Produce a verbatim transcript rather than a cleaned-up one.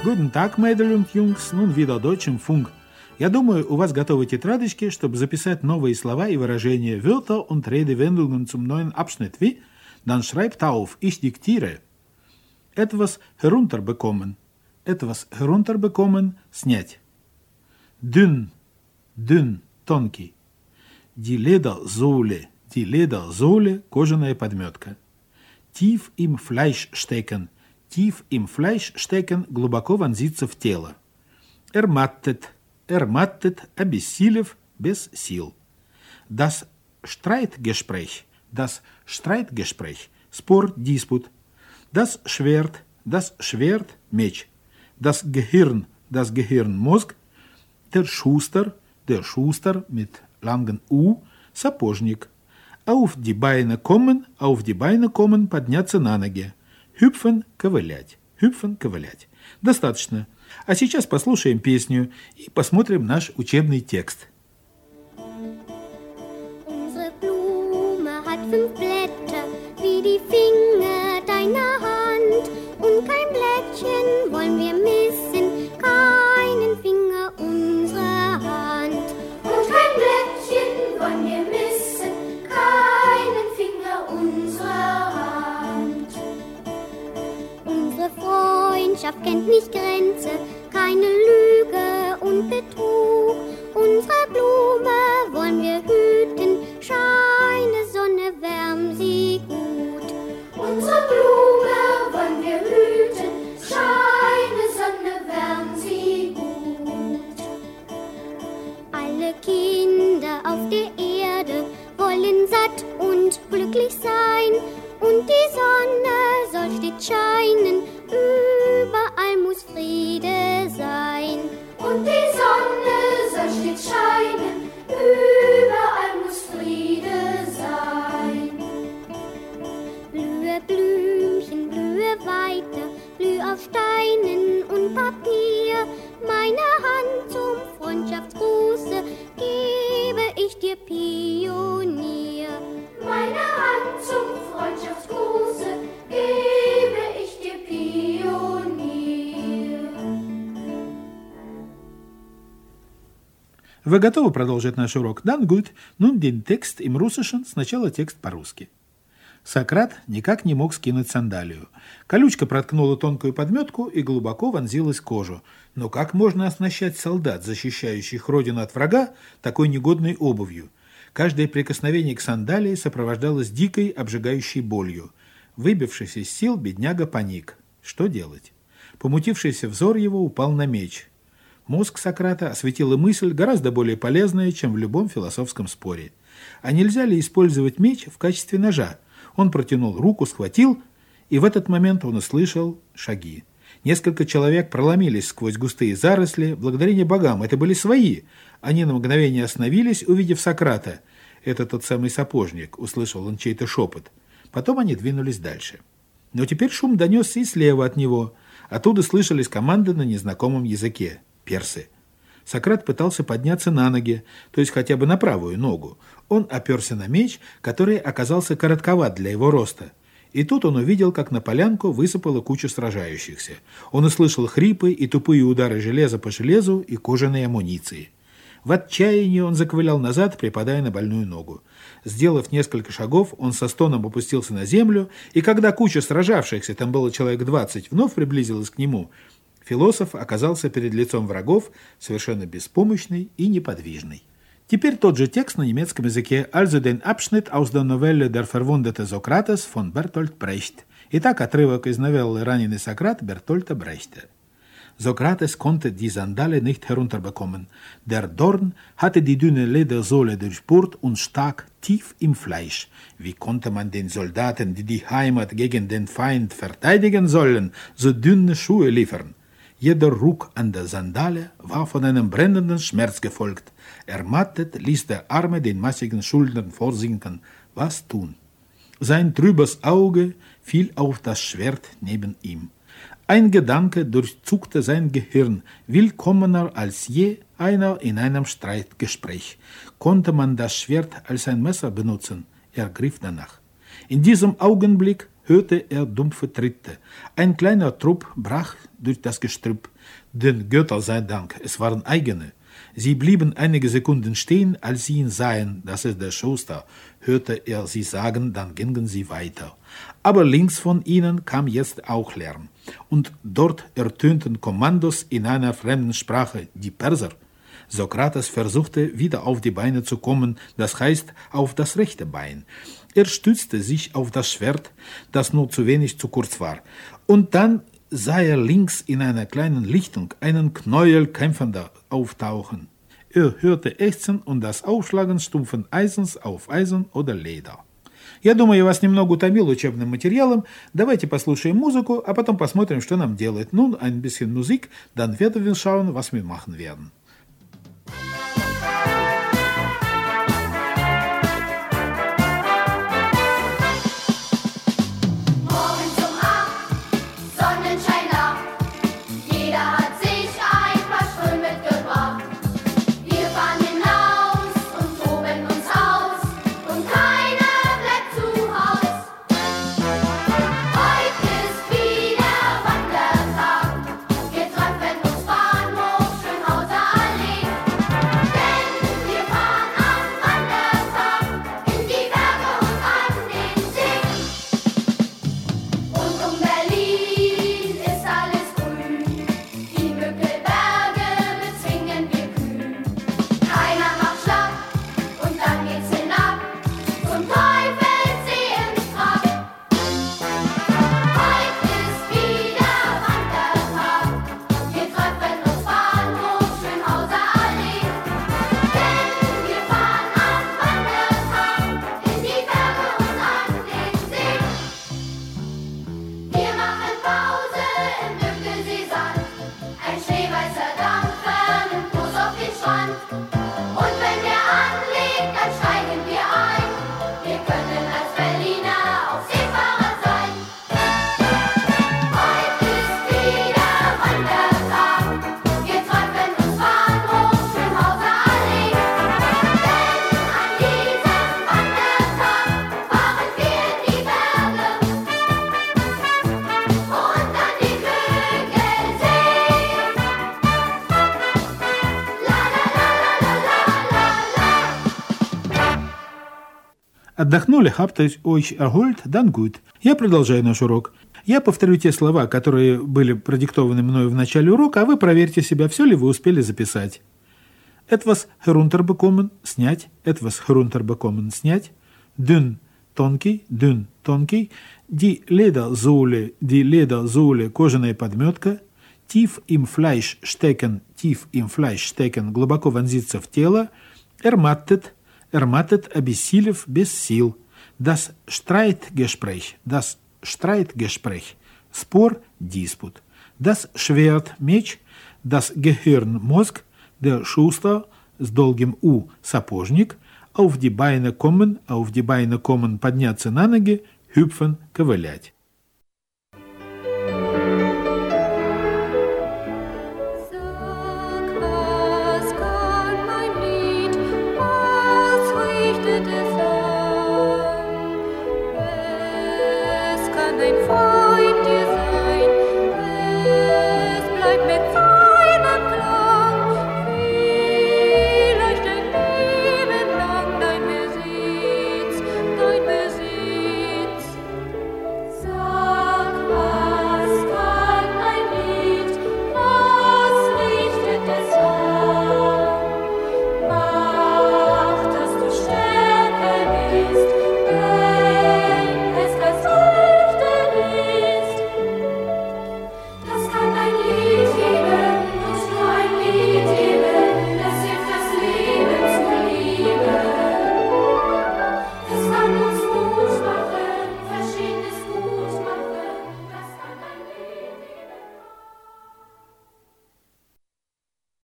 Guten Tag, Mädel und Jungs, nun wieder Deutsch im Funk. Я думаю, у вас готовы тетрадочки, чтобы записать новые слова и выражения, Wörter und Redewendungen zum neuen Abschnitt. Wie? Dann schreibt auf, ich diktiere. Etwas herunterbekommen. Etwas herunterbekommen, снять. Dünn, dünn, тонкий. Die Ledersohle, die Ledersohle, кожаная подметка. Tief im Fleisch stecken. Tief im Fleisch stecken, глубоко вонзиться в тело. Ermattet, ermattet, обессилев, без сил. Das Streitgespräch, das Streitgespräch, спор, диспут. Das Schwert, das Schwert, меч. Das Gehirn, das Gehirn, мозг. Der Schuster, der Schuster, mit langen U, сапожник. Auf die Beine kommen, auf die Beine kommen, подняться на ноги. Hüpfen, ковылять. Hüpfen, ковылять. Достаточно. А сейчас послушаем песню и посмотрим наш учебный текст. Unsere Blume hat fünf Blätter, wie die Finger deiner Hand. Und kein Blättchen wollen wir missen, keinen Finger unserer Hand. Und kein Blättchen wollen wir missen, keinen Finger unserer Hand. Unsere Freundschaft kennt nicht Grenze, keine Lüge und Betrug. Unsere Blume wollen wir hüten, scheine Sonne, wärm sie gut. Unsere Blume wollen wir hüten, scheine Sonne, wärm sie gut. Alle Kinder auf der Erde wollen satt und glücklich sein, und die Sonne soll stets scheinen, überall muss Friede sein. Und die Sonne soll stets scheinen, überall muss Friede sein. Blühe, Blümchen, blühe weiter, blüh auf Steinen und Papier. Meine Hand zum Freundschaftsgruße gebe ich dir, Pionier. Meine Hand zum Freundschaftsgruße gebe ich dir, Pionier. Вы готовы продолжить наш урок? Dann gut. Nun den Text im Russischen. Сначала текст по-русски. Сократ никак не мог скинуть сандалию. Колючка проткнула тонкую подметку и глубоко вонзилась в кожу. Но как можно оснащать солдат, защищающих родину от врага, такой негодной обувью? Каждое прикосновение к сандалии сопровождалось дикой, обжигающей болью. Выбившись из сил, бедняга паник. Что делать? Помутившийся взор его упал на меч. Мозг Сократа осветила мысль, гораздо более полезная, чем в любом философском споре. А нельзя ли использовать меч в качестве ножа? Он протянул руку, схватил, и в этот момент он услышал шаги. Несколько человек проломились сквозь густые заросли. Благодарение богам, это были свои. Они на мгновение остановились, увидев Сократа. «Это тот самый сапожник», — услышал он чей-то шепот. Потом они двинулись дальше. Но теперь шум донесся и слева от него. Оттуда слышались команды на незнакомом языке. Персы. Сократ пытался подняться на ноги, то есть хотя бы на правую ногу. Он оперся на меч, который оказался коротковат для его роста. И тут он увидел, как на полянку высыпала куча сражающихся. Он услышал хрипы и тупые удары железа по железу и кожаной амуниции. В отчаянии он заковылял назад, припадая на больную ногу. Сделав несколько шагов, он со стоном опустился на землю, и когда куча сражавшихся, там было человек двадцать, вновь приблизилась к нему, философ оказался перед лицом врагов, совершенно беспомощный и неподвижный. Теперь тот же текст на немецком языке. Also den Abschnitt aus der Novelle Der verwundete Sokrates von Bertolt Brecht. Итак, отрывок из новеллы «Раненый Сократ» Бертольта Брехта. Sokrates konnte die Sandale nicht herunterbekommen. Der Dorn hatte die dünne Ledersohle durchbohrt und stak tief im Fleisch. Wie konnte man den Soldaten, die die Heimat gegen den Feind verteidigen sollen, so dünne Schuhe liefern? Jeder Ruck an der Sandale war von einem brennenden Schmerz gefolgt. Ermattet ließ der Arme den massigen Schultern vorsinken. Was tun? Sein trübes Auge fiel auf das Schwert neben ihm. Ein Gedanke durchzuckte sein Gehirn, willkommener als je einer in einem Streitgespräch. Konnte man das Schwert als ein Messer benutzen? Er griff danach. In diesem Augenblick hörte er dumpfe Tritte. Ein kleiner Trupp brach durch das Gestrüpp. Den Götter sei Dank, es waren eigene. Sie blieben einige Sekunden stehen, als sie ihn sahen, das ist der Schuster, hörte er sie sagen, dann gingen sie weiter. Aber links von ihnen kam jetzt auch Lärm. Und dort ertönten Kommandos in einer fremden Sprache, die Perser. Sokrates versuchte, wieder auf die Beine zu kommen, das heißt, auf das rechte Bein. Er stützte sich auf das Schwert, das nur zu wenig zu kurz war. Und dann sah er links in einer kleinen Lichtung einen Knäuel Kämpfender auftauchen. Er hörte Ächzen und das Aufschlagen stumpfen Eisens auf Eisen oder Leder. Я думаю, я вас немного утомил учебным материалом. Давайте послушаем музыку, а потом посмотрим, что нам делать. Nun ein bisschen Musik, dann werden wir schauen, was wir machen werden. Отдохнули, habt ihr euch erholt, dann gut. Я продолжаю наш урок. Я повторю те слова, которые были продиктованы мною в начале урока, а вы проверьте себя, все ли вы успели записать. Etwas herunterbekommen, снять. Etwas herunterbekommen, снять. Dünn, тонкий, dünn, тонкий. Die Ledersohle, die Ledersohle, кожаная подметка. Tief im Fleisch stecken, tief im Fleisch stecken, глубоко вонзиться в тело. Ermattet, ermattet, обессилев, без сил. Das Streitgespräch, das Streitgespräch. Спор, диспут. Das Schwert, меч. Das Gehirn, мозг. Der Schuster, с долгим У, сапожник. Auf die Beine kommen, auf die Beine kommen, подняться на ноги, hüpfen, ковылять.